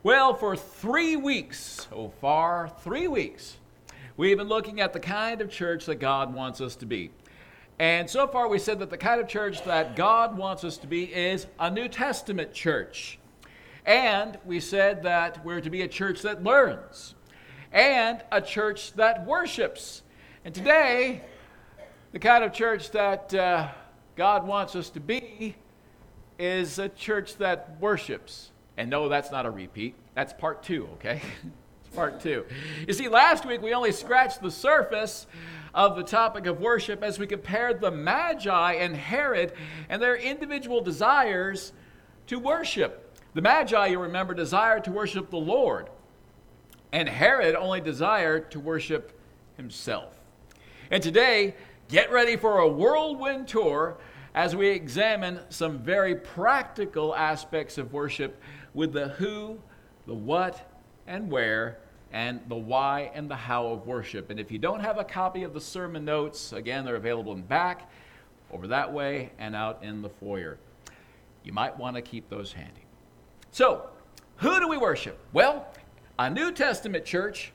Well, for 3 weeks, so far, 3 weeks, we've been looking at the kind of church that God wants us to be. And so far we said that the kind of church that God wants us to be is a New Testament church. And we said that we're to be a church that learns and a church that worships. And today, the kind of church that God wants us to be is a church that worships. And no, that's not a repeat. That's part 2, okay? It's part 2. You see, last week we only scratched the surface of the topic of worship as we compared the Magi and Herod and their individual desires to worship. The Magi, you remember, desired to worship the Lord, and Herod only desired to worship himself. And today, get ready for a whirlwind tour as we examine some very practical aspects of worship with the who, the what, and where, and the why and the how of worship. And if you don't have a copy of the sermon notes, again, they're available in back, over that way, and out in the foyer. You might want to keep those handy. So, who do we worship? Well, a New Testament church,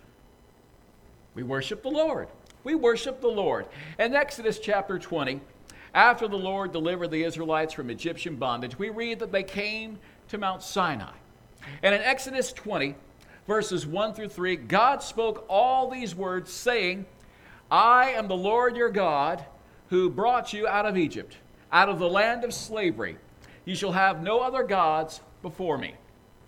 we worship the Lord. We worship the Lord. In Exodus chapter 20, after the Lord delivered the Israelites from Egyptian bondage, we read that they came to Mount Sinai. And in Exodus 20, verses 1 through 3, God spoke all these words, saying, I am the Lord your God, who brought you out of Egypt, out of the land of slavery. You shall have no other gods before me.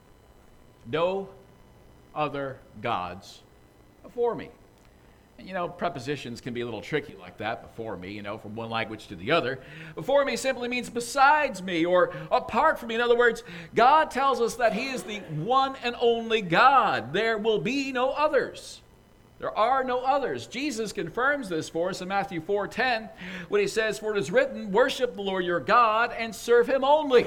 No other gods before me. And, prepositions can be a little tricky like that, before me, from one language to the other. Before me simply means besides me or apart from me. In other words, God tells us that he is the one and only God. There will be no others. There are no others. Jesus confirms this for us in Matthew 4:10 when he says, for it is written, worship the Lord your God and serve him only.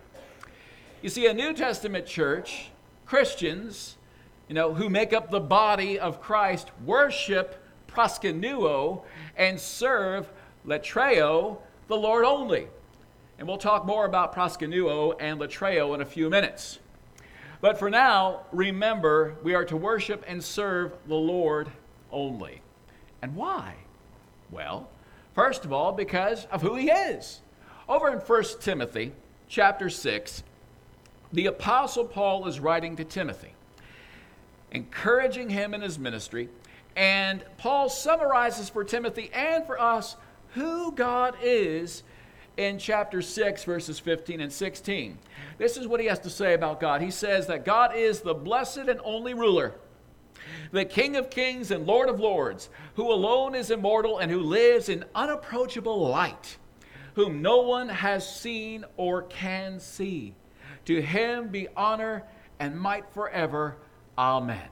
You see, a New Testament church, Christians, who make up the body of Christ, worship proskuneo and serve latreo, the Lord only. And we'll talk more about proskuneo and latreo in a few minutes. But for now, remember, we are to worship and serve the Lord only. And why? Well, first of all, because of who he is. Over in 1 Timothy chapter 6, the Apostle Paul is writing to Timothy, encouraging him in his ministry. And Paul summarizes for Timothy and for us who God is in chapter 6, verses 15 and 16. This is what he has to say about God. He says that God is the blessed and only ruler, the King of kings and Lord of lords, who alone is immortal and who lives in unapproachable light, whom no one has seen or can see. To him be honor and might forever. Amen.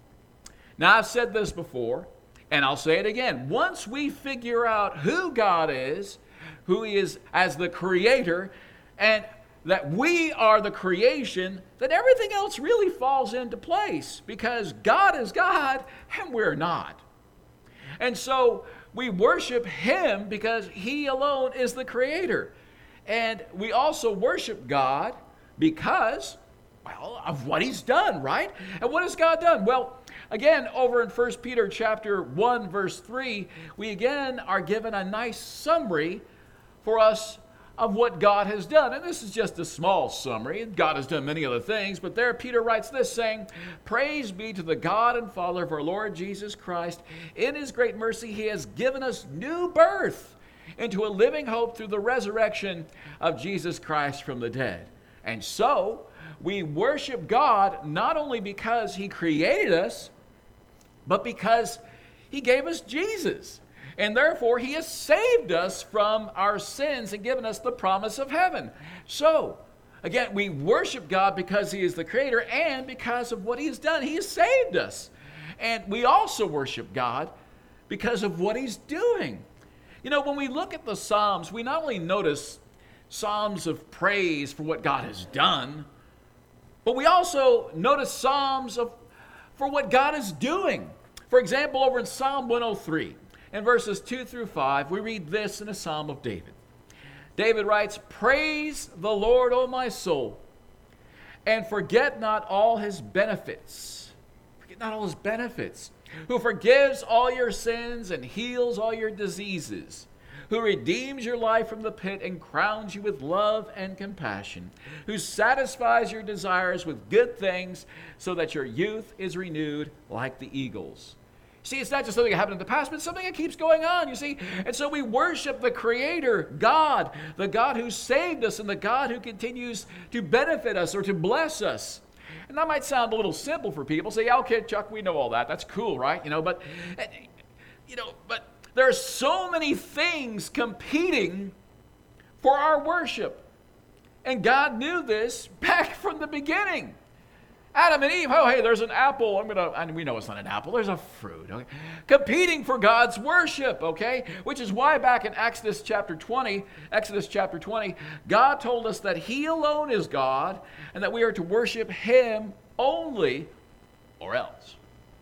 Now, I've said this before, and I'll say it again. Once we figure out who God is, who he is as the creator, and that we are the creation, then everything else really falls into place, because God is God and we're not. And so we worship him because he alone is the creator. And we also worship God because, of what he's done, right? And what has God done? Well, again, over in 1 Peter chapter 1, verse 3, we again are given a nice summary for us of what God has done. And this is just a small summary. God has done many other things, but there Peter writes this, saying, praise be to the God and Father of our Lord Jesus Christ. In his great mercy, he has given us new birth into a living hope through the resurrection of Jesus Christ from the dead. And so, we worship God not only because he created us, but because he gave us Jesus. And therefore, he has saved us from our sins and given us the promise of heaven. So, again, we worship God because he is the creator and because of what he has done. He has saved us. And we also worship God because of what he's doing. When we look at the Psalms, we not only notice psalms of praise for what God has done, but we also notice psalms for what God is doing. For example, over in Psalm 103, in verses 2 through 5, we read this in a psalm of David. David writes, praise the Lord, O my soul, and forget not all his benefits. Forget not all his benefits. Who forgives all your sins and heals all your diseases, who redeems your life from the pit and crowns you with love and compassion, who satisfies your desires with good things so that your youth is renewed like the eagles. See, it's not just something that happened in the past, but it's something that keeps going on, you see. And so we worship the Creator, God, the God who saved us and the God who continues to benefit us or to bless us. And that might sound a little simple for people. Say, yeah, okay, Chuck, we know all that. That's cool, right? But there are so many things competing for our worship. And God knew this back from the beginning. Adam and Eve, oh, hey, there's an apple. And we know it's not an apple. There's a fruit. Okay? Competing for God's worship, okay? Which is why back in Exodus chapter 20, God told us that He alone is God and that we are to worship Him only or else.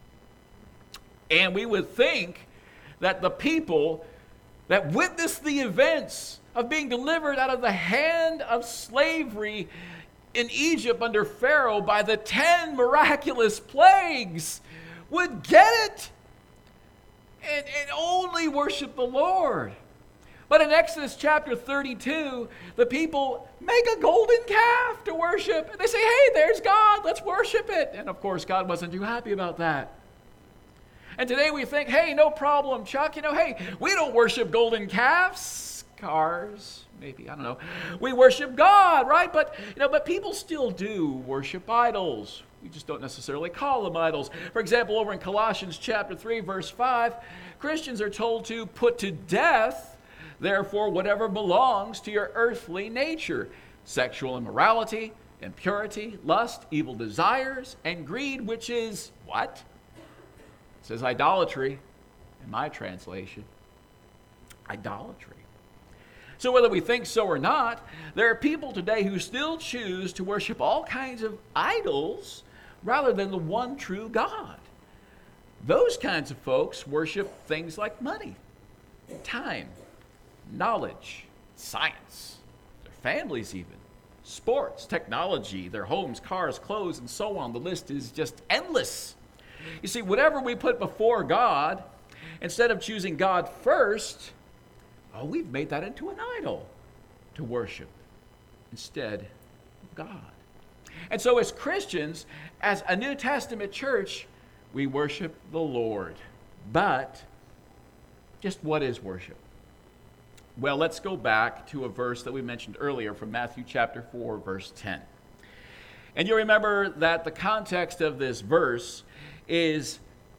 And we would think that the people that witnessed the events of being delivered out of the hand of slavery in Egypt under Pharaoh by the 10 miraculous plagues would get it and only worship the Lord. But in Exodus chapter 32, the people make a golden calf to worship. And they say, hey, there's God, let's worship it. And of course, God wasn't too happy about that. And today we think, hey, no problem, Chuck. Hey, we don't worship golden calves, cars, maybe, I don't know. We worship God, right? But people still do worship idols. We just don't necessarily call them idols. For example, over in Colossians chapter 3, verse 5, Christians are told to put to death, therefore, whatever belongs to your earthly nature: sexual immorality, impurity, lust, evil desires, and greed, which is what? It says idolatry in my translation. Idolatry. So whether we think so or not, there are people today who still choose to worship all kinds of idols rather than the one true God. Those kinds of folks worship things like money, time, knowledge, science, their families even, sports, technology, their homes, cars, clothes, and so on. The list is just endless. You see, whatever we put before God, instead of choosing God first, we've made that into an idol to worship instead of God. And so as Christians, as a New Testament church, we worship the Lord. But just what is worship? Well, let's go back to a verse that we mentioned earlier from Matthew chapter 4, verse 10. And you'll remember that the context of this verse is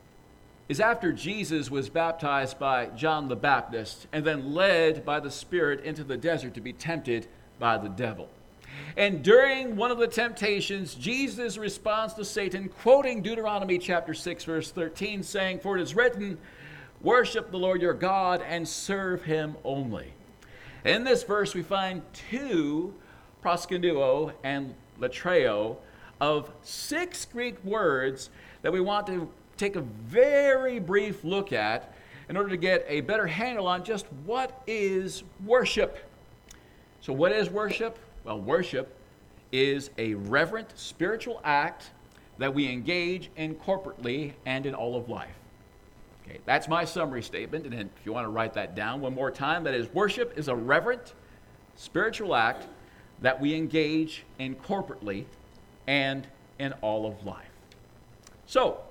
after Jesus was baptized by John the Baptist and then led by the Spirit into the desert to be tempted by the devil. And during one of the temptations, Jesus responds to Satan, quoting Deuteronomy chapter 6, verse 13, saying, "For it is written, worship the Lord your God and serve him only." In this verse, we find two, proskuneo and latreo, of 6 Greek words that we want to take a very brief look at in order to get a better handle on just what is worship. So what is worship? Well, worship is a reverent spiritual act that we engage in corporately and in all of life. Okay, that's my summary statement, and if you want to write that down one more time, that is, worship is a reverent spiritual act that we engage in corporately and in all of life. So,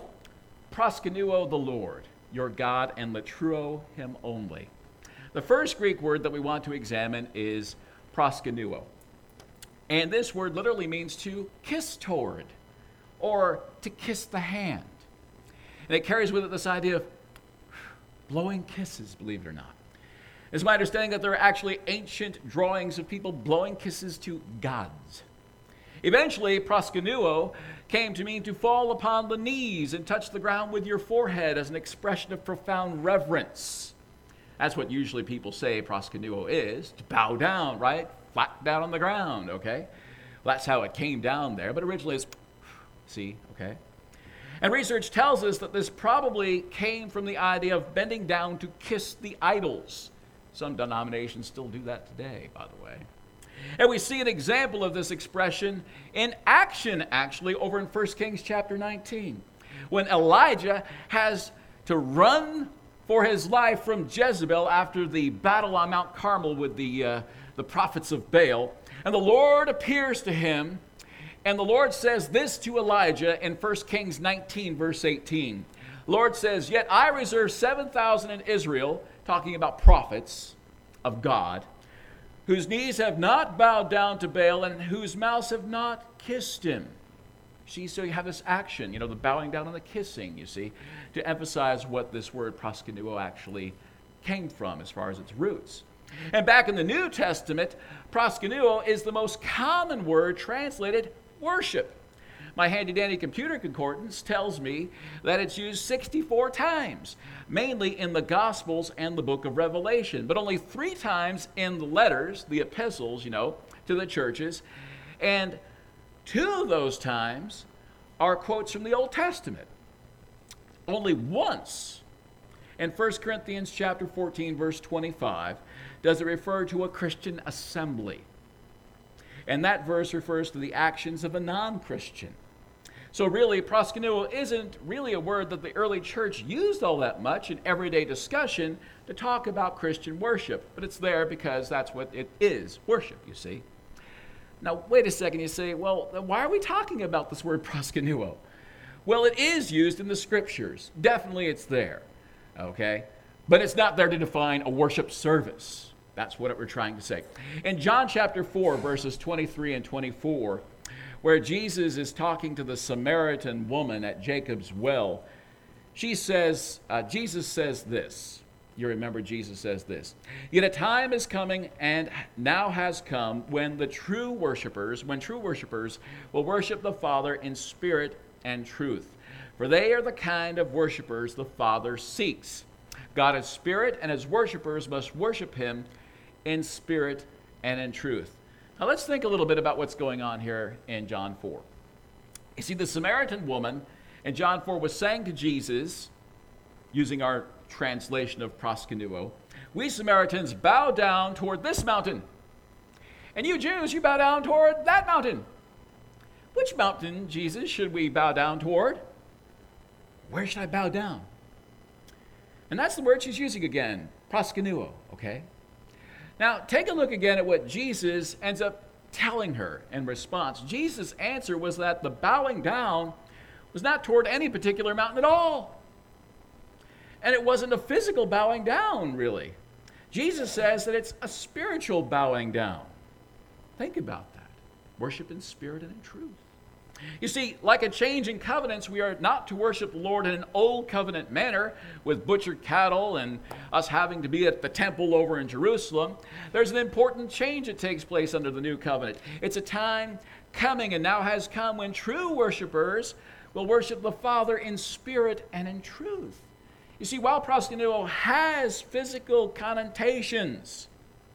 proskuneo the Lord, your God, and latruo him only. The first Greek word that we want to examine is proskuneo. And this word literally means to kiss toward, or to kiss the hand. And it carries with it this idea of blowing kisses, believe it or not. It's my understanding that there are actually ancient drawings of people blowing kisses to gods. Eventually, proskuneo came to mean to fall upon the knees and touch the ground with your forehead as an expression of profound reverence. That's what usually people say proskuneo is, to bow down, right? Flat down on the ground, okay? Well, that's how it came down there, but originally it's, see, okay? And research tells us that this probably came from the idea of bending down to kiss the idols. Some denominations still do that today, by the way. And we see an example of this expression in action, actually, over in 1 Kings chapter 19, when Elijah has to run for his life from Jezebel after the battle on Mount Carmel with the prophets of Baal. And the Lord appears to him, and the Lord says this to Elijah in 1 Kings 19, verse 18. The Lord says, "Yet I reserve 7,000 in Israel," talking about prophets of God, "whose knees have not bowed down to Baal and whose mouths have not kissed him." See, so you have this action, the bowing down and the kissing, you see, to emphasize what this word proskunuo actually came from as far as its roots. And back in the New Testament, proskunuo is the most common word translated worship. My handy-dandy computer concordance tells me that it's used 64 times, mainly in the Gospels and the book of Revelation, but only 3 times in the letters, the epistles, to the churches. And 2 of those times are quotes from the Old Testament. Only once in 1 Corinthians chapter 14, verse 25, does it refer to a Christian assembly. And that verse refers to the actions of a non-Christian. So really, proskunuo isn't really a word that the early church used all that much in everyday discussion to talk about Christian worship. But it's there because that's what it is, worship, you see. Now, wait a second, you say, well, why are we talking about this word proskunuo? Well, it is used in the scriptures. Definitely it's there, okay? But it's not there to define a worship service. That's what we're trying to say. In John chapter 4, verses 23 and 24, where Jesus is talking to the Samaritan woman at Jacob's well, Jesus says this. You remember Jesus says this. "Yet a time is coming and now has come when true worshipers will worship the Father in spirit and truth. For they are the kind of worshipers the Father seeks. God is spirit, and his worshipers must worship him in spirit and in truth." Now let's think a little bit about what's going on here in John 4. You see, the Samaritan woman in John 4 was saying to Jesus, using our translation of proskunuo, "We Samaritans bow down toward this mountain, and you Jews, you bow down toward that mountain. Which mountain, Jesus, should we bow down toward? Where should I bow down?" And that's the word she's using again, proskunuo, okay? Now, take a look again at what Jesus ends up telling her in response. Jesus' answer was that the bowing down was not toward any particular mountain at all. And it wasn't a physical bowing down, really. Jesus says that it's a spiritual bowing down. Think about that. Worship in spirit and in truth. You see, like a change in covenants, we are not to worship the Lord in an old covenant manner with butchered cattle and us having to be at the temple over in Jerusalem. There's an important change that takes place under the new covenant. It's a time coming and now has come when true worshipers will worship the Father in spirit and in truth. You see, while proskunuo has physical connotations,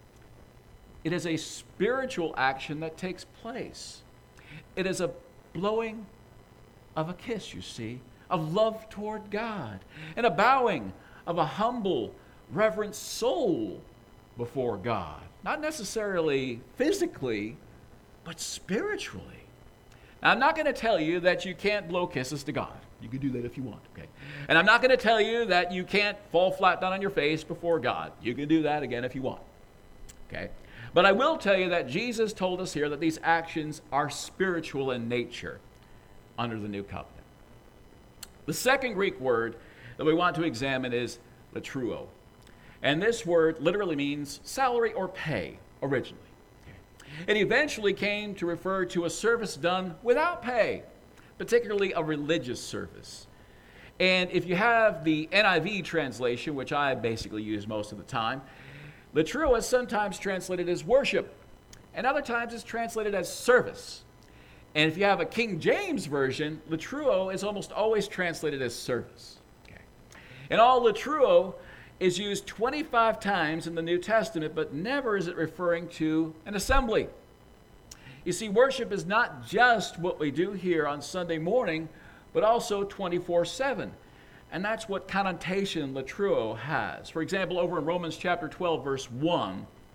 it is a spiritual action that takes place. It is a blowing of a kiss, you see, of love toward God, and a bowing of a humble, reverent soul before God. Not necessarily physically, but spiritually. Now, I'm not going to tell you that you can't blow kisses to God. You can do that if you want, okay? And I'm not going to tell you that you can't fall flat down on your face before God. You can do that again if you want, okay? But I will tell you that Jesus told us here that these actions are spiritual in nature under the new covenant. The second Greek word that we want to examine is latruo. And this word literally means salary or pay originally. It eventually came to refer to a service done without pay, particularly a religious service. And if you have the NIV translation, which I basically use most of the time, latruo is sometimes translated as worship, and other times it's translated as service. And if you have a King James version, latruo is almost always translated as service. Okay. And all latruo is used 25 times in the New Testament, but never is it referring to an assembly. You see, worship is not just what we do here on Sunday morning, but also 24/7. And that's what connotation latruo has. For example, over in Romans chapter 12, verse 1,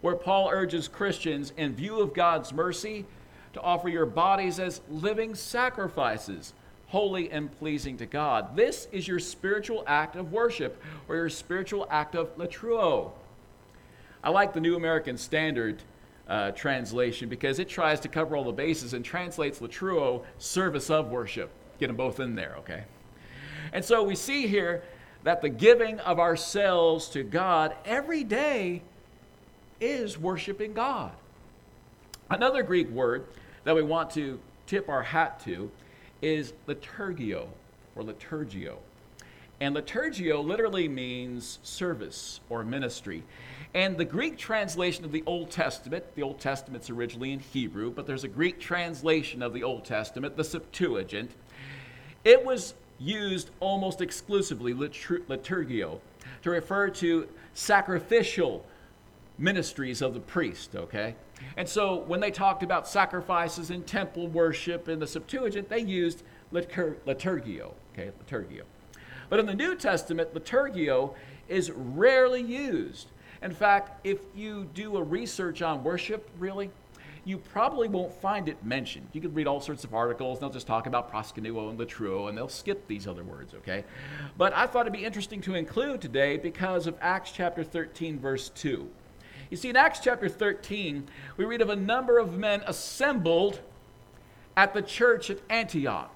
where Paul urges Christians, in view of God's mercy, to offer your bodies as living sacrifices, holy and pleasing to God. This is your spiritual act of worship, or your spiritual act of latruo. I like the New American Standard translation because it tries to cover all the bases and translates latruo, service of worship. Get them both in there, okay? And so we see here that the giving of ourselves to God every day is worshiping God. Another Greek word that we want to tip our hat to is liturgio, or liturgio. And liturgio literally means service or ministry. And the Greek translation of the Old Testament's originally in Hebrew, but there's a Greek translation of the Old Testament, the Septuagint. It was used almost exclusively, liturgio, to refer to sacrificial ministries of the priest, okay? And so when they talked about sacrifices in temple worship in the Septuagint, they used liturgio, okay, liturgio. But in the New Testament, liturgio is rarely used. In fact, if you do a research on worship, really, you probably won't find it mentioned. You can read all sorts of articles, and they'll just talk about proskunuo and latruo, and they'll skip these other words, okay? But I thought it'd be interesting to include today because of Acts chapter 13, verse 2. You see, in Acts chapter 13, we read of a number of men assembled at the church at Antioch.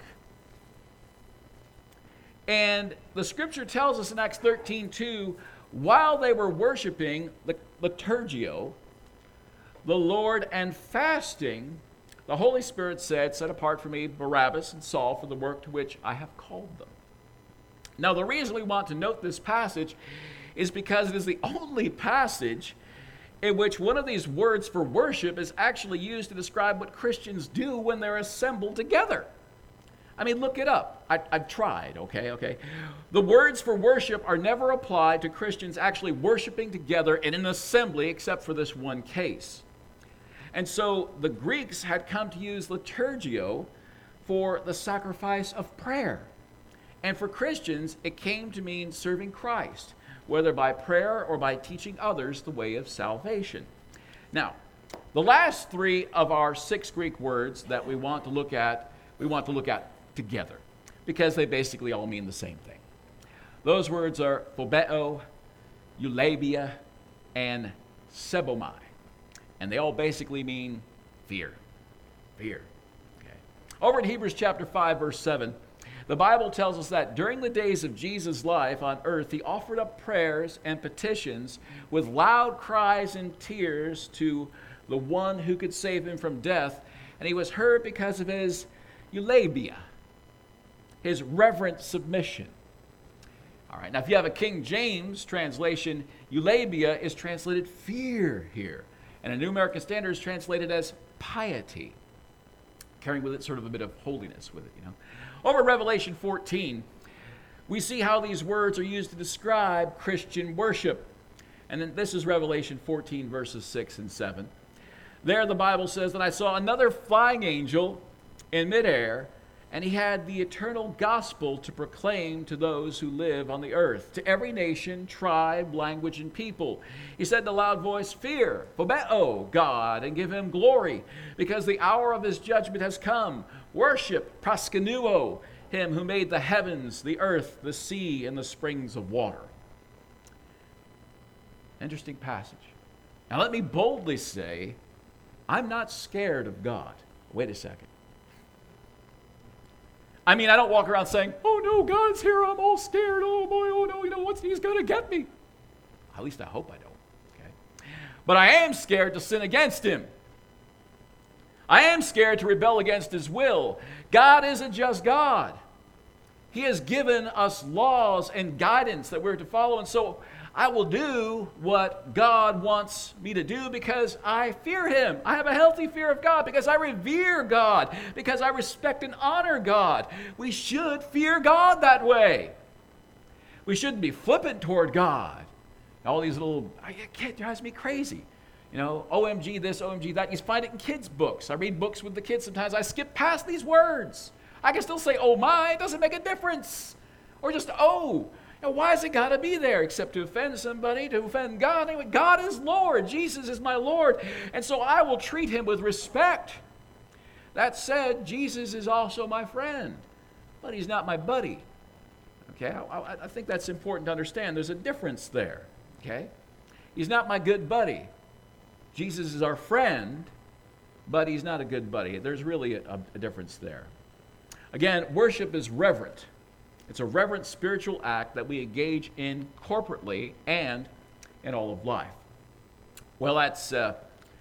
And the scripture tells us in Acts 13:2, while they were worshiping the liturgio, the Lord, and fasting, the Holy Spirit said, set apart for me Barabbas and Saul for the work to which I have called them. Now, the reason we want to note this passage is because it is the only passage in which one of these words for worship is actually used to describe what Christians do when they're assembled together. I mean, look it up. I've tried, okay? The words for worship are never applied to Christians actually worshiping together in an assembly except for this one case. And so the Greeks had come to use liturgio for the sacrifice of prayer. And for Christians, it came to mean serving Christ, whether by prayer or by teaching others the way of salvation. Now, the last three of our 6 Greek words that we want to look at together, because they basically all mean the same thing. Those words are phobeo, eulabia, and sebomai. And they all basically mean fear. Fear. Okay. Over in Hebrews chapter 5, verse 7, the Bible tells us that during the days of Jesus' life on earth, he offered up prayers and petitions with loud cries and tears to the one who could save him from death, and he was heard because of his eulabia, his reverent submission. All right, now if you have a King James translation, eulabia is translated fear here, and a New American Standard is translated as piety, carrying with it sort of a bit of holiness with it, you know. Over Revelation 14, we see how these words are used to describe Christian worship. And then this is Revelation 14, verses 6 and 7. There the Bible says that I saw another flying angel in midair, and he had the eternal gospel to proclaim to those who live on the earth, to every nation, tribe, language, and people. He said in a loud voice, fear, phobeo, God, and give him glory, because the hour of his judgment has come. Worship, proskunuo, him who made the heavens, the earth, the sea, and the springs of water. Interesting passage. Now let me boldly say, I'm not scared of God. Wait a second. I mean, I don't walk around saying, oh no, God's here, I'm all scared, oh boy, oh no, he's going to get me. At least I hope I don't, okay? But I am scared to sin against him. I am scared to rebel against his will. God is a just God. He has given us laws and guidance that we're to follow, and so I will do what God wants me to do because I fear him. I have a healthy fear of God because I revere God, because I respect and honor God. We should fear God that way. We shouldn't be flippant toward God. All these little, it drives me crazy. You know, OMG this, OMG that. You find it in kids' books. I read books with the kids sometimes. I skip past these words. I can still say, oh my, it doesn't make a difference. Or just, oh. Now, why has it got to be there except to offend somebody, to offend God? Anyway, God is Lord. Jesus is my Lord. And so I will treat him with respect. That said, Jesus is also my friend, but he's not my buddy. Okay, I think that's important to understand. There's a difference there. Okay, he's not my good buddy. Jesus is our friend, but he's not a good buddy. There's really a difference there. Again, worship is reverent. It's a reverent spiritual act that we engage in corporately and in all of life. Well, that's the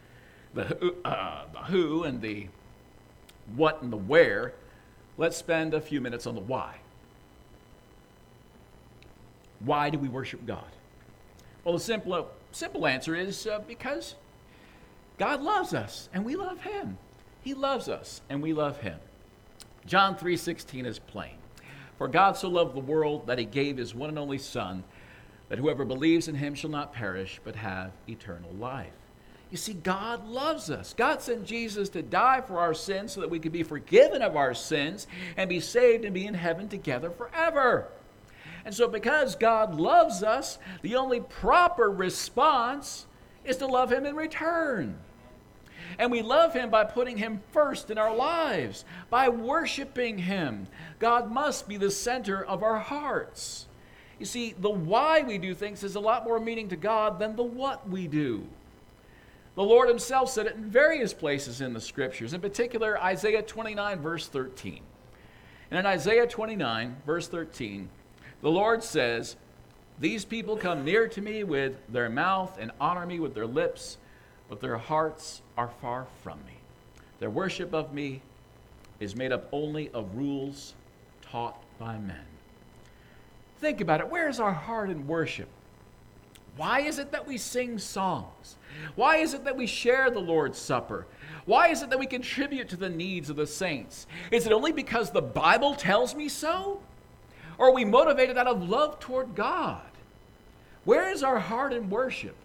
who and the what and the where. Let's spend a few minutes on the why. Why do we worship God? Well, the simple answer is because God loves us and we love him. He loves us and we love him. John 3:16 is plain. For God so loved the world that he gave his one and only Son, that whoever believes in him shall not perish, but have eternal life. You see, God loves us. God sent Jesus to die for our sins so that we could be forgiven of our sins and be saved and be in heaven together forever. And so because God loves us, the only proper response is to love him in return. And we love him by putting him first in our lives, by worshiping him. God must be the center of our hearts. You see, the why we do things has a lot more meaning to God than the what we do. The Lord himself said it in various places in the scriptures, in particular Isaiah 29, verse 13. And in Isaiah 29, verse 13, the Lord says, "These people come near to me with their mouth and honor me with their lips, but their hearts are far from me. Their worship of me is made up only of rules taught by men." Think about it. Where is our heart in worship? Why is it that we sing songs? Why is it that we share the Lord's Supper? Why is it that we contribute to the needs of the saints? Is it only because the Bible tells me so? Or are we motivated out of love toward God? Where is our heart in worship?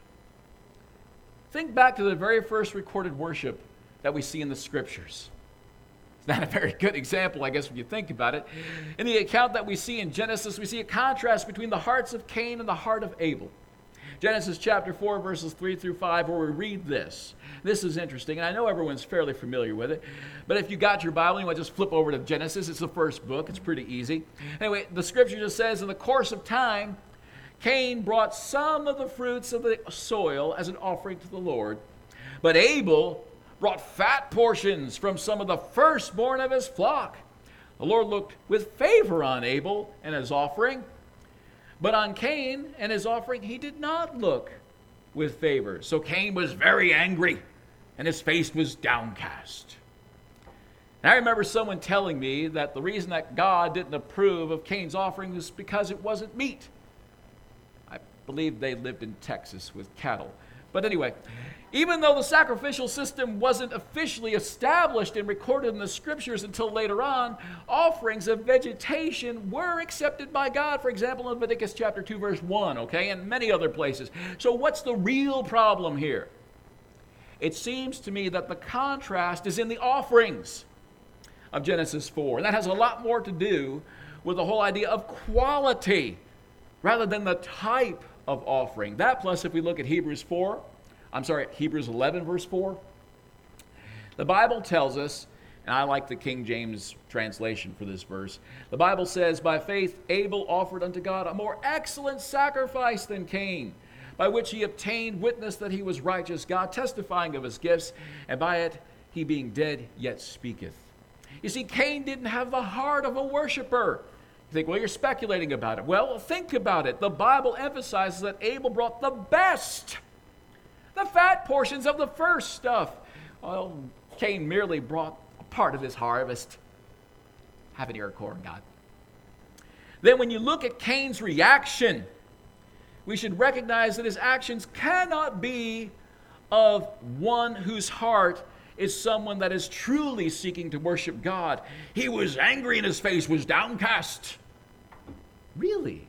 Think back to the very first recorded worship that we see in the scriptures. It's not a very good example, I guess, when you think about it. In the account that we see in Genesis, we see a contrast between the hearts of Cain and the heart of Abel. Genesis chapter 4, verses 3 through 5, where we read this. This is interesting, and I know everyone's fairly familiar with it, but if you got your Bible, you want to just flip over to Genesis. It's the first book. It's pretty easy. Anyway, the scripture just says, in the course of time, Cain brought some of the fruits of the soil as an offering to the Lord, but Abel brought fat portions from some of the firstborn of his flock. The Lord looked with favor on Abel and his offering, but on Cain and his offering he did not look with favor. So Cain was very angry, and his face was downcast. And I remember someone telling me that the reason that God didn't approve of Cain's offering was because it wasn't meat. I believe they lived in Texas with cattle. But anyway, even though the sacrificial system wasn't officially established and recorded in the scriptures until later on, offerings of vegetation were accepted by God. For example, in Leviticus chapter 2, verse 1, okay, and many other places. So what's the real problem here? It seems to me that the contrast is in the offerings of Genesis 4. And that has a lot more to do with the whole idea of quality rather than the type of offering. That plus, if we look at Hebrews 11, verse 4, the Bible tells us, and I like the King James translation for this verse, the Bible says, "By faith Abel offered unto God a more excellent sacrifice than Cain, by which he obtained witness that he was righteous, God testifying of his gifts, and by it he being dead yet speaketh." You see, Cain didn't have the heart of a worshiper. You think, well, you're speculating about it. Well, think about it. The Bible emphasizes that Abel brought the best, the fat portions of the first stuff. Well, Cain merely brought a part of his harvest. Have an ear, corn, God. Then when you look at Cain's reaction, we should recognize that his actions cannot be of one whose heart is someone that is truly seeking to worship God. He was angry and his face was downcast. Really?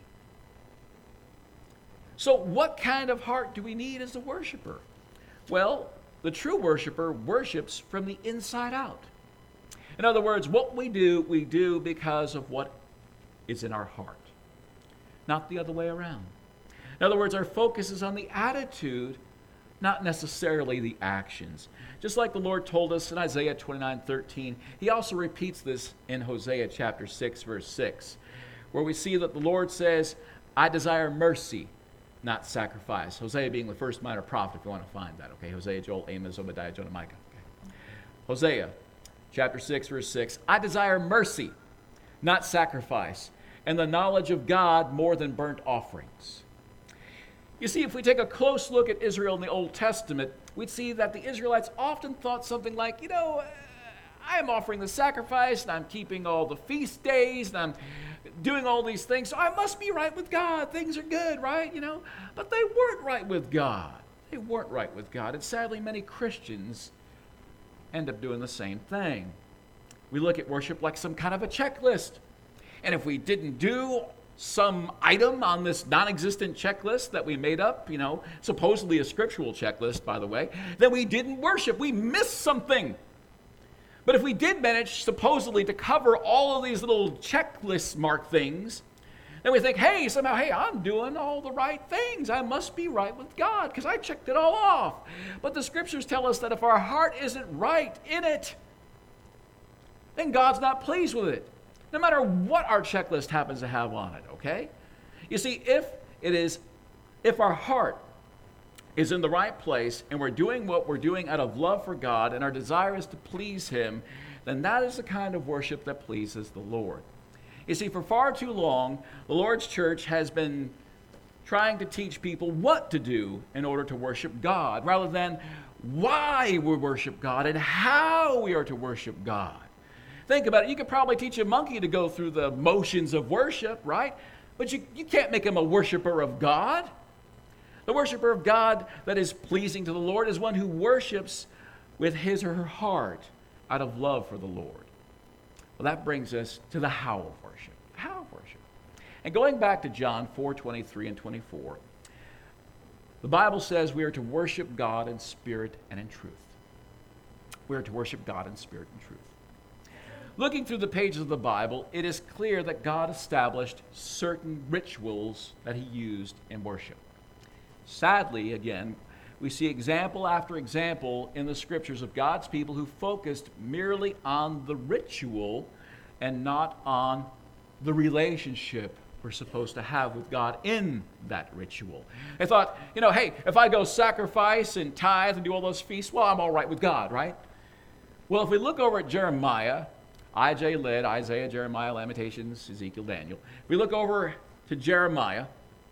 So what kind of heart do we need as a worshiper? Well, the true worshiper worships from the inside out. In other words, what we do because of what is in our heart. not the other way around. In other words, our focus is on the attitude, not necessarily the actions. Just like the Lord told us in Isaiah 29:13, he also repeats this in Hosea chapter 6, verse 6, where we see that the Lord says, I desire mercy, not sacrifice. Hosea being the first minor prophet, if you want to find that. Okay, Hosea, Joel, Amos, Obadiah, Jonah, Micah. Okay. Hosea chapter 6, verse 6, I desire mercy, not sacrifice, and the knowledge of God more than burnt offerings. You see, if we take a close look at Israel in the Old Testament, we'd see that the Israelites often thought something like, I'm offering the sacrifice, and I'm keeping all the feast days, and I'm doing all these things, so I must be right with God. Things are good, right? But they weren't right with God. They weren't right with God. And sadly, many Christians end up doing the same thing. We look at worship like some kind of a checklist. And if we didn't do some item on this non-existent checklist that we made up, supposedly a scriptural checklist, by the way, then we didn't worship. We missed something. But if we did manage supposedly to cover all of these little checklist mark things, then we think, hey, I'm doing all the right things. I must be right with God because I checked it all off. But the scriptures tell us that if our heart isn't right in it, then God's not pleased with it, no matter what our checklist happens to have on it, okay? You see, if our heart is in the right place and we're doing what we're doing out of love for God and our desire is to please him, then that is the kind of worship that pleases the Lord. You see, for far too long, the Lord's church has been trying to teach people what to do in order to worship God, rather than why we worship God and how we are to worship God. Think about it. You could probably teach a monkey to go through the motions of worship, right? But you can't make him a worshiper of God. The worshiper of God that is pleasing to the Lord is one who worships with his or her heart out of love for the Lord. Well, that brings us to the how of worship. How of worship. And going back to John 4:23 and 24, the Bible says we are to worship God in spirit and in truth. We are to worship God in spirit and truth. Looking through the pages of the Bible, it is clear that God established certain rituals that he used in worship. Sadly, again, we see example after example in the scriptures of God's people who focused merely on the ritual and not on the relationship we're supposed to have with God in that ritual. They thought, hey, if I go sacrifice and tithe and do all those feasts, well, I'm all right with God, right? Well, if we look over at Jeremiah, IJ led Isaiah, Jeremiah, Lamentations, Ezekiel, Daniel. If we look over to Jeremiah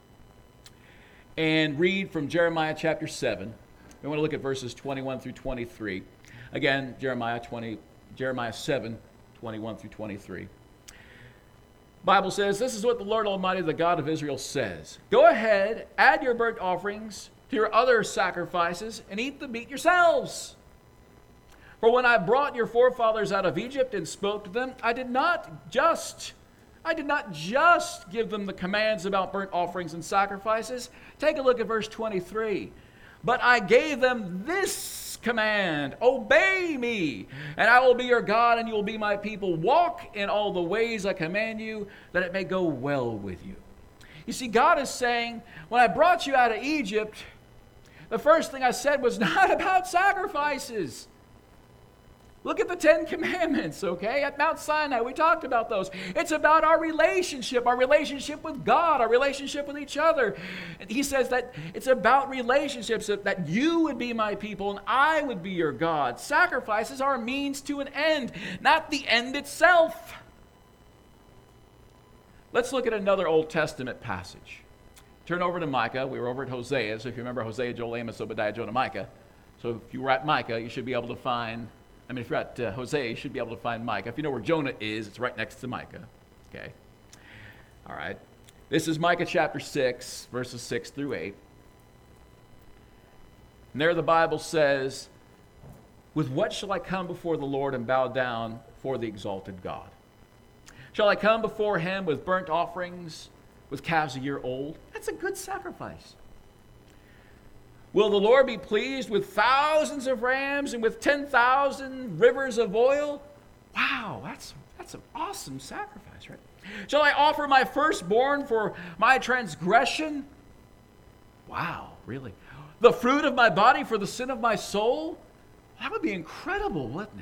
and read from Jeremiah chapter 7, we want to look at verses 21 through 23. Again, Jeremiah 7, 21 through 23. Bible says, this is what the Lord Almighty, the God of Israel says. Go ahead, add your burnt offerings to your other sacrifices, and eat the meat yourselves. For when I brought your forefathers out of Egypt and spoke to them, I did not just give them the commands about burnt offerings and sacrifices. Take a look at verse 23. But I gave them this command, obey me, and I will be your God, and you will be my people. Walk in all the ways I command you, that it may go well with you. You see, God is saying, when I brought you out of Egypt, the first thing I said was not about sacrifices. Look at the 10 Commandments, okay? At Mount Sinai, we talked about those. It's about our relationship with God, our relationship with each other. And he says that it's about relationships, that you would be my people and I would be your God. Sacrifices are a means to an end, not the end itself. Let's look at another Old Testament passage. Turn over to Micah. We were over at Hosea, so if you remember Hosea, Joel, Amos, Obadiah, Jonah, Micah. So if you were at Micah, you should be able to find... if you're at Hosea, you should be able to find Micah. If you know where Jonah is, it's right next to Micah. Okay. All right. This is Micah chapter 6, verses 6 through 8. And there the Bible says, with what shall I come before the Lord and bow down for the exalted God? Shall I come before him with burnt offerings, with calves a year old? That's a good sacrifice. Will the Lord be pleased with thousands of rams and with 10,000 rivers of oil? Wow, That's an awesome sacrifice, right? Shall I offer my firstborn for my transgression? Wow, really? The fruit of my body for the sin of my soul? That would be incredible, wouldn't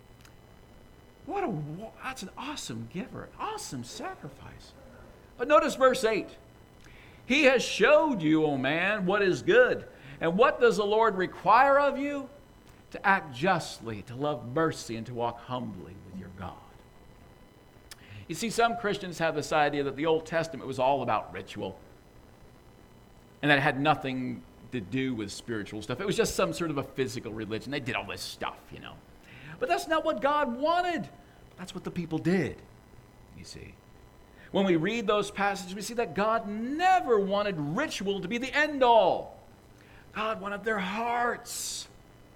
it? That's an awesome giver, an awesome sacrifice. But notice verse 8. He has showed you, O man, what is good. And what does the Lord require of you? To act justly, to love mercy, and to walk humbly with your God. You see, some Christians have this idea that the Old Testament was all about ritual, and that it had nothing to do with spiritual stuff. It was just some sort of a physical religion. They did all this stuff, you know. But that's not what God wanted. That's what the people did, you see. When we read those passages, we see that God never wanted ritual to be the end all. God wanted their hearts,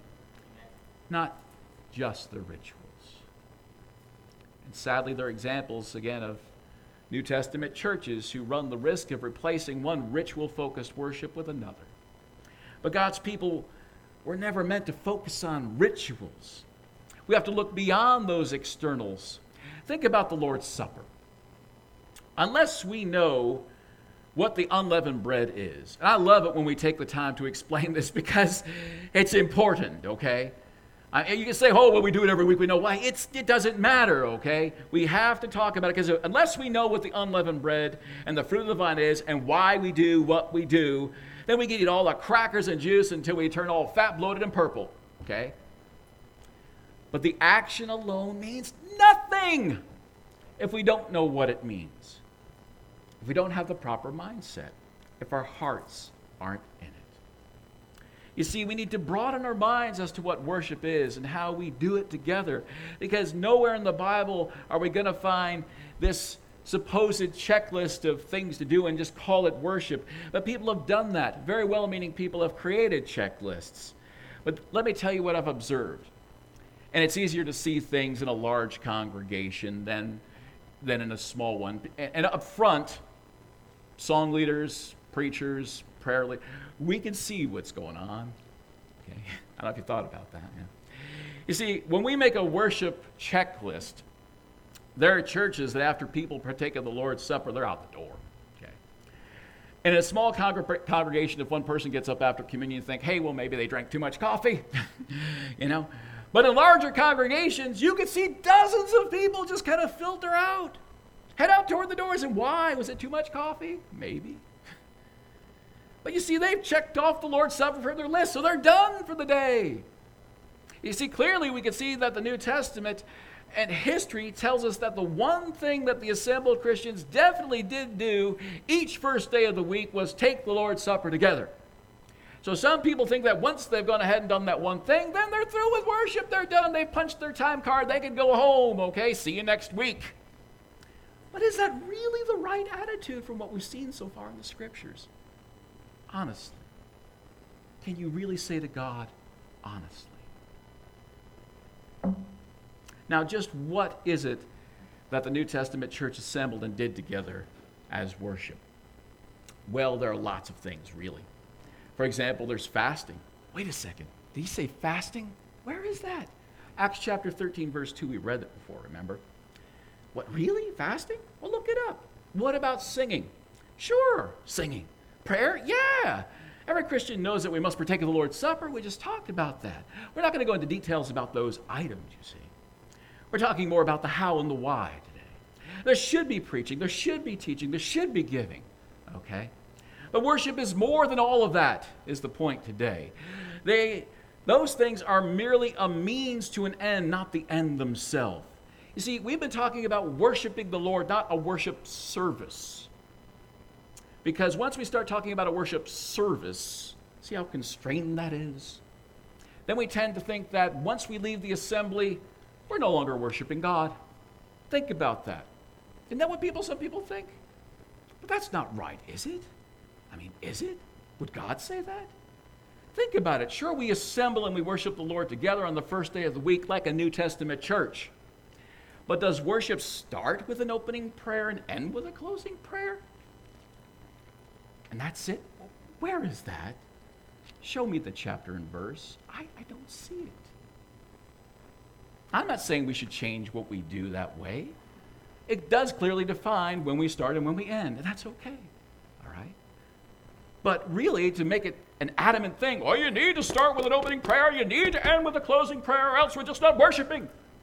not just their rituals. And sadly, there are examples, again, of New Testament churches who run the risk of replacing one ritual-focused worship with another. But God's people were never meant to focus on rituals. We have to look beyond those externals. Think about the Lord's Supper. Unless we know what the unleavened bread is, and I love it when we take the time to explain this because it's important, okay? You can say, oh, well, we do it every week. We know why. It doesn't matter, okay? We have to talk about it because unless we know what the unleavened bread and the fruit of the vine is and why we do what we do, then we can eat all the crackers and juice until we turn all fat, bloated, and purple, okay? But the action alone means nothing if we don't know what it means, if we don't have the proper mindset, if our hearts aren't in it. You see, we need to broaden our minds as to what worship is and how we do it together, because nowhere in the Bible are we going to find this supposed checklist of things to do and just call it worship. But people have done that. Very well-meaning people have created checklists. But let me tell you what I've observed. And it's easier to see things in a large congregation than in a small one. And up front, song leaders, preachers, prayer leaders, we can see what's going on. Okay? I don't know if you thought about that. Yeah. You see, when we make a worship checklist, there are churches that after people partake of the Lord's Supper, they're out the door. Okay? In a small congregation, if one person gets up after communion and think, hey, well, maybe they drank too much coffee, you know. But in larger congregations, you can see dozens of people just kind of filter out, head out toward the doors. And why? Was it too much coffee? Maybe. But you see, they've checked off the Lord's Supper from their list, so they're done for the day. You see, clearly we can see that the New Testament and history tells us that the one thing that the assembled Christians definitely did do each first day of the week was take the Lord's Supper together. So some people think that once they've gone ahead and done that one thing, then they're through with worship. They're done. They've punched their time card. They can go home. Okay, see you next week. But is that really the right attitude from what we've seen so far in the Scriptures? Honestly. Can you really say to God, honestly? Now, just what is it that the New Testament church assembled and did together as worship? Well, there are lots of things, really. For example, there's fasting. Wait a second. Did he say fasting? Where is that? Acts chapter 13, verse 2, we read it before, remember? What, really? Fasting? Well, look it up. What about singing? Sure, singing. Prayer? Yeah. Every Christian knows that we must partake of the Lord's Supper. We just talked about that. We're not going to go into details about those items, you see. We're talking more about the how and the why today. There should be preaching. There should be teaching. There should be giving. Okay? But worship is more than all of that, is the point today. Those things are merely a means to an end, not the end themselves. You see, we've been talking about worshiping the Lord, not a worship service. Because once we start talking about a worship service, see how constrained that is? Then we tend to think that once we leave the assembly, we're no longer worshiping God. Think about that. Isn't that what some people think? But that's not right, is it? I mean, is it? Would God say that? Think about it. Sure, we assemble and we worship the Lord together on the first day of the week like a New Testament church. But does worship start with an opening prayer and end with a closing prayer? And that's it? Where is that? Show me the chapter and verse. I don't see it. I'm not saying we should change what we do that way. It does clearly define when we start and when we end, and that's okay. All right? But really, to make it an adamant thing, oh, you need to start with an opening prayer, you need to end with a closing prayer, or else we're just not worshiping.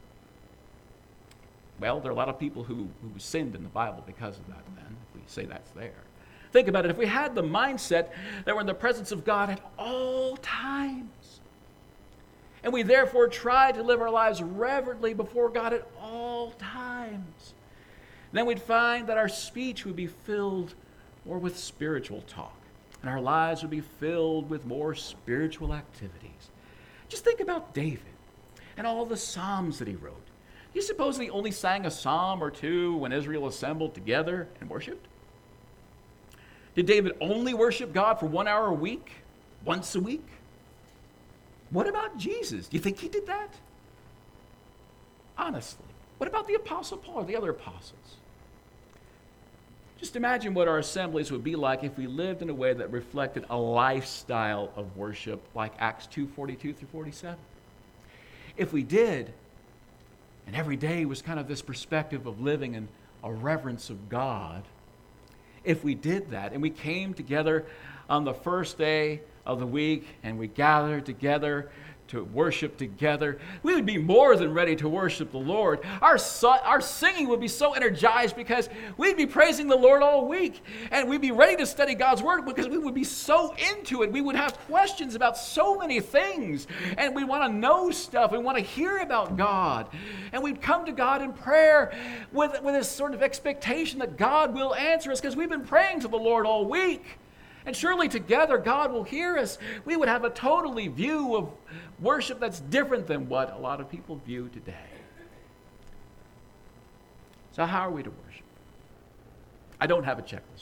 Well, there are a lot of people who sinned in the Bible because of that, then, if we say that's there. Think about it. If we had the mindset that we're in the presence of God at all times, and we therefore try to live our lives reverently before God at all times, then we'd find that our speech would be filled more with spiritual talk, and our lives would be filled with more spiritual activities. Just think about David and all the Psalms that he wrote. Do you suppose he only sang a psalm or two when Israel assembled together and worshiped? Did David only worship God for 1 hour a week, once a week? What about Jesus? Do you think he did that? Honestly. What about the Apostle Paul or the other apostles? Just imagine what our assemblies would be like if we lived in a way that reflected a lifestyle of worship like Acts 2:42 through 47. If we did, and every day was kind of this perspective of living in a reverence of God, if we did that and we came together on the first day of the week and we gathered together to worship together, we would be more than ready to worship the Lord. Our singing would be so energized because we'd be praising the Lord all week, and we'd be ready to study God's Word because we would be so into it. We would have questions about so many things, and we want to know stuff. We want to hear about God, and we'd come to God in prayer with this sort of expectation that God will answer us because we've been praying to the Lord all week. And surely together God will hear us. We would have a totally view of worship that's different than what a lot of people view today. So how are we to worship? I don't have a checklist.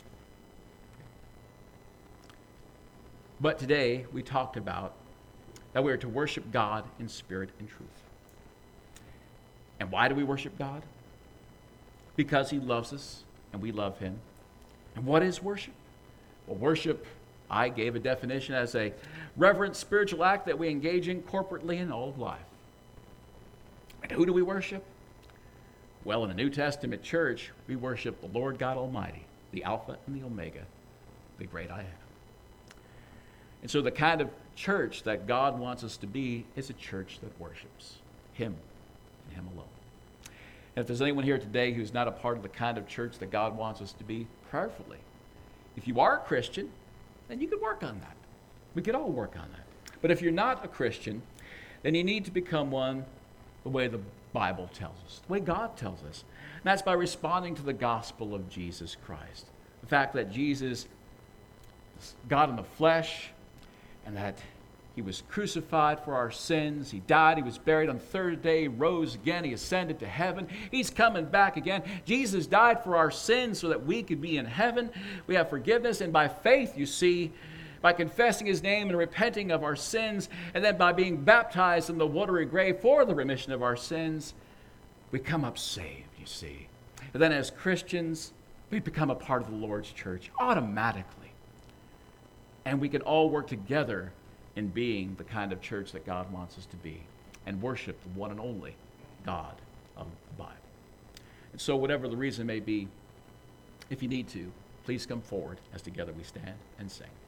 But today we talked about that we are to worship God in spirit and truth. And why do we worship God? Because he loves us and we love him. And what is worship? Well, worship, I gave a definition as a reverent spiritual act that we engage in corporately in all of life. And who do we worship? Well, in the New Testament church, we worship the Lord God Almighty, the Alpha and the Omega, the great I am. And so the kind of church that God wants us to be is a church that worships him and him alone. And if there's anyone here today who's not a part of the kind of church that God wants us to be, prayerfully, if you are a Christian, then you could work on that. We could all work on that. But if you're not a Christian, then you need to become one the way the Bible tells us, the way God tells us. And that's by responding to the gospel of Jesus Christ. The fact that Jesus is God in the flesh, and that he was crucified for our sins. He died. He was buried. On the third day, he rose again. He ascended to heaven. He's coming back again. Jesus died for our sins so that we could be in heaven. We have forgiveness. And by faith, you see, by confessing his name and repenting of our sins, and then by being baptized in the watery grave for the remission of our sins, we come up saved, you see. And then as Christians, we become a part of the Lord's church automatically. And we can all work together in being the kind of church that God wants us to be and worship the one and only God of the Bible. And so whatever the reason may be, if you need to, please come forward as together we stand and sing.